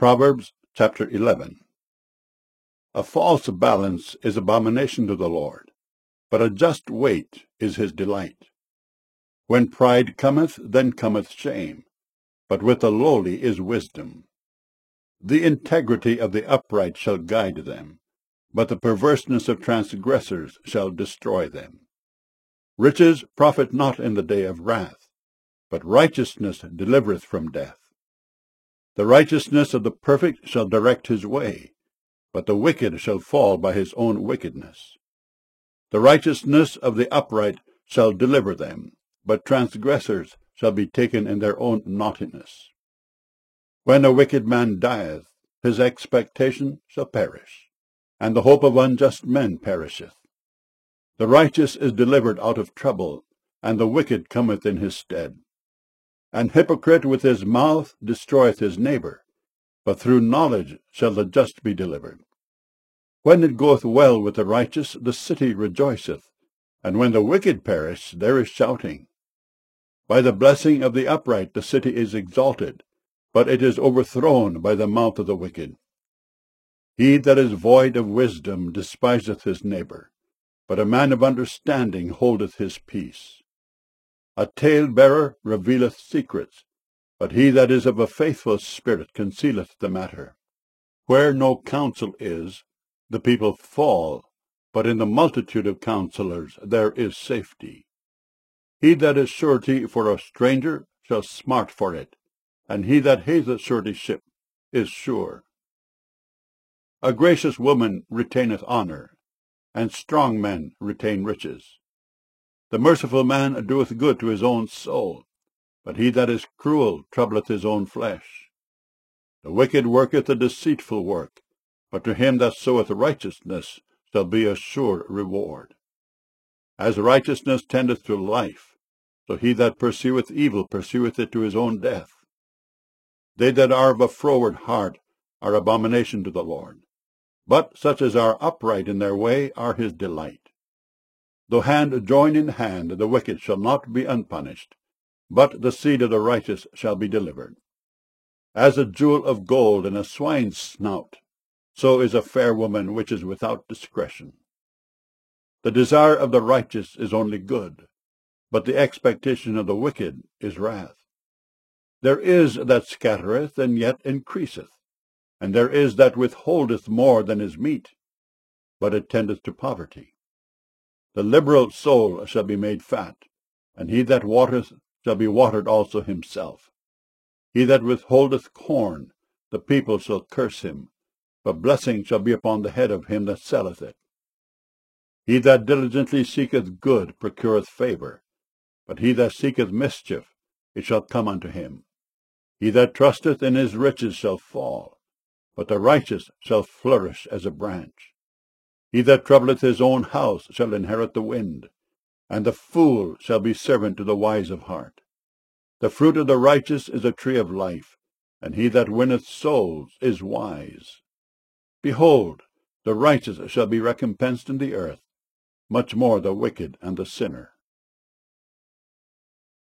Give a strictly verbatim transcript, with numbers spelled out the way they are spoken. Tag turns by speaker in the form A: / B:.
A: Proverbs chapter eleven. A false balance is abomination to the Lord, but a just weight is his delight. When pride cometh, then cometh shame, but with the lowly is wisdom. The integrity of the upright shall guide them, but the perverseness of transgressors shall destroy them. Riches profit not in the day of wrath, but righteousness delivereth from death. The righteousness of the perfect shall direct his way, but the wicked shall fall by his own wickedness. The righteousness of the upright shall deliver them, but transgressors shall be taken in their own naughtiness. When a wicked man dieth, his expectation shall perish, and the hope of unjust men perisheth. The righteous is delivered out of trouble, and the wicked cometh in his stead. An hypocrite with his mouth destroyeth his neighbor, but through knowledge shall the just be delivered. When it goeth well with the righteous, the city rejoiceth, and when the wicked perish, there is shouting. By the blessing of the upright the city is exalted, but it is overthrown by the mouth of the wicked. He that is void of wisdom despiseth his neighbor, but a man of understanding holdeth his peace. A talebearer revealeth secrets, but he that is of a faithful spirit concealeth the matter. Where no counsel is, the people fall, but in the multitude of counselors there is safety. He that is surety for a stranger shall smart for it, and he that hateth suretyship is sure. A gracious woman retaineth honour, and strong men retain riches. The merciful man doeth good to his own soul, but he that is cruel troubleth his own flesh. The wicked worketh a deceitful work, but to him that soweth righteousness shall be a sure reward. As righteousness tendeth to life, so he that pursueth evil pursueth it to his own death. They that are of a froward heart are abomination to the Lord, but such as are upright in their way are his delight. Though hand join in hand, the wicked shall not be unpunished, but the seed of the righteous shall be delivered. As a jewel of gold in a swine's snout, so is a fair woman which is without discretion. The desire of the righteous is only good, but the expectation of the wicked is wrath. There is that scattereth, and yet increaseth, and there is that withholdeth more than is meet, but it tendeth to poverty. The liberal soul shall be made fat, and he that watereth shall be watered also himself. He that withholdeth corn, the people shall curse him, but blessing shall be upon the head of him that selleth it. He that diligently seeketh good procureth favour, but he that seeketh mischief, it shall come unto him. He that trusteth in his riches shall fall, but the righteous shall flourish as a branch. He that troubleth his own house shall inherit the wind, and the fool shall be servant to the wise of heart. The fruit of the righteous is a tree of life, and he that winneth souls is wise. Behold, the righteous shall be recompensed in the earth, much more the wicked and the sinner.